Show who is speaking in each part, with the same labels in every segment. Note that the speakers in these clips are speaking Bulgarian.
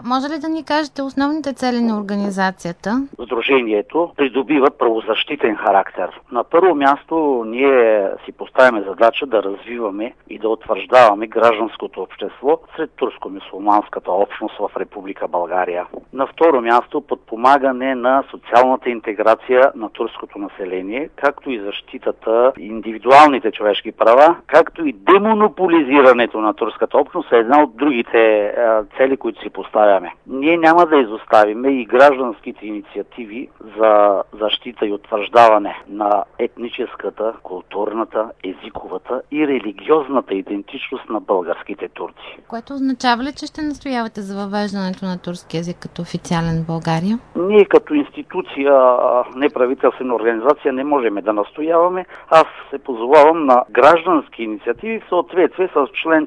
Speaker 1: Може ли да ни кажете основните цели на организацията?
Speaker 2: Сдружението придобива правозащитен характер. На първо място ние си поставяме задача да развиваме и да утвърждаваме гражданското общество сред турско-мюсюлманската общност в Република България. На второ място подпомагане на социалната интеграция на турското население, както и защитата индивидуалните човешки права, както и демонополизирането на турската общност е една от другите цели, които си поставяме. Ние няма да изоставиме и гражданските инициативи за защита и утвърждаване на етническата, културната, езиковата и религиозната идентичност на българските турци.
Speaker 1: Което означава ли, че ще настоявате за въвеждането на турски език като официален в България?
Speaker 2: Ние като институция, неправителствена организация не можем да настояваме. Аз се позовавам на граждански инициативи в съответствие с член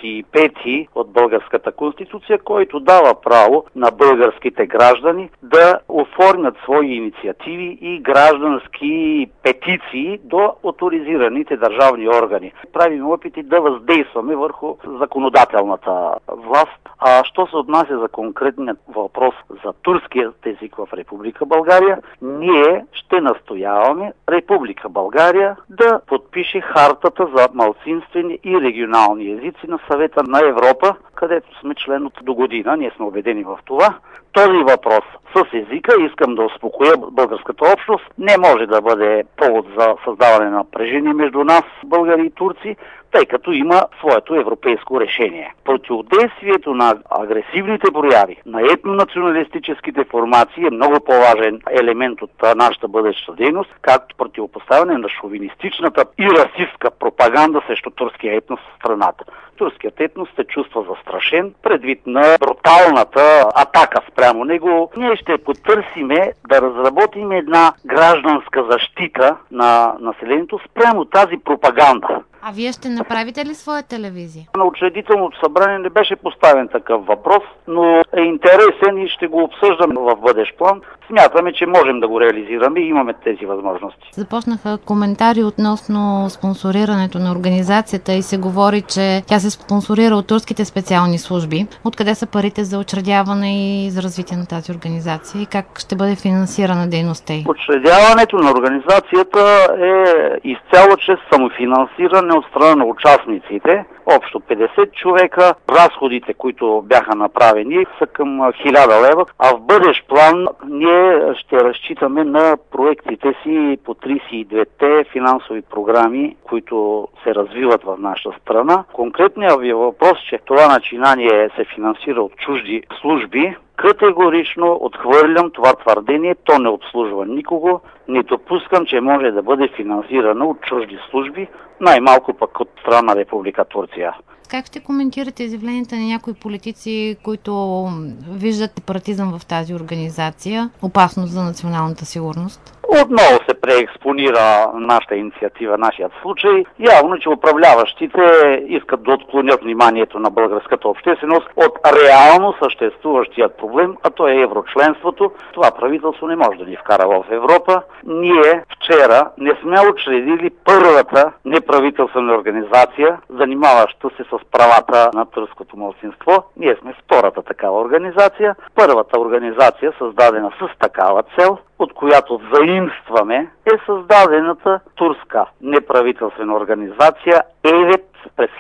Speaker 2: 45 от Българската конституция, който дава право на българските граждани да оформят свои инициативи и граждански петиции до оторизираните държавни органи. Правим опити да въздействаме върху законодателната власт. А що се отнася за конкретният въпрос за турският език в Република България, ние ще настояваме Република България да подпише хартата за малцинствени и регионални езици на Съвета на Европа, където сме член от до година. Ние сме убедени в това. Този въпрос с езика, искам да успокоя българската общност, не може да бъде повод за създаване на напрежение между нас, българи и турци, тъй като има своето европейско решение. Противодействието на агресивните прояви, на етнонационалистическите формации е много по-важен елемент от нашата бъдеща дейност, както противопоставяне на шовинистичната и расистска пропаганда срещу турския етнос в страната. Турският етнос се чувства застрашен предвид на бруталната атака спрямо него. Ние ще потърсиме да разработим една гражданска защита на населението спрямо тази пропаганда.
Speaker 1: А вие ще направите ли своя телевизия?
Speaker 2: На учредителното събрание не беше поставен такъв въпрос, но е интересен и ще го обсъждаме в бъдещ план. Смятаме, че можем да го реализираме и имаме тези възможности.
Speaker 1: Започнаха коментари относно спонсорирането на организацията и се говори, че тя се спонсорира от турските специални служби. Откъде са парите за учредяване и за развитие на тази организация и как ще бъде финансирана дейността й?
Speaker 2: Учредяването на организацията е изцяло чрез самофинансиране от страна на участниците. Общо 50 човека. Разходите, които бяха направени, са към 1000 лева, а в бъдещ план ние ще разчитаме на проектите си по 32-те финансови програми, които се развиват в нашата страна. Конкретният ви въпрос, че това начинание се финансира от чужди служби, категорично отхвърлям това твърдение. То не обслужва никого. Не допускам, че може да бъде финансирано от чужди служби, най-малко пък от страна на Република Турция.
Speaker 1: Как ще коментирате изявленията на някои политици, които виждат сепаратизъм в тази организация, опасност за националната сигурност?
Speaker 2: Отново се преекспонира нашата инициатива, нашият случай. Явно, че управляващите искат да отклонят вниманието на българската общественост от реално съществуващият проблем, а то е еврочленството. Това правителство не може да ни вкара в Европа. Ние вчера не сме учредили първата неправителствена организация, занимаваща се с правата на турското малцинство. Ние сме втората такава организация. Първата организация, създадена с такава цел, от която заимстваме, е създадената турска неправителствена организация ЕВЕТ през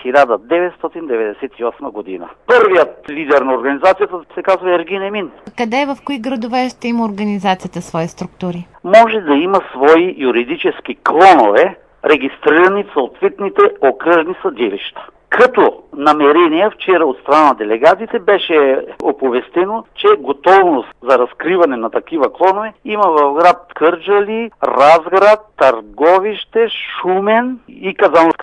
Speaker 2: 1998 година. Първият лидер на организацията се казва Ергин Емин.
Speaker 1: Къде, в кои градове ще има организацията свои структури?
Speaker 2: Може да има свои юридически клонове, регистрирани в съответните окръжни съдилища. Като намерение вчера от страна на делегатите беше оповестено, че готовност за разкриване на такива клонове има в град Кърджали, Разград, Търговище, Шумен и Казанлък.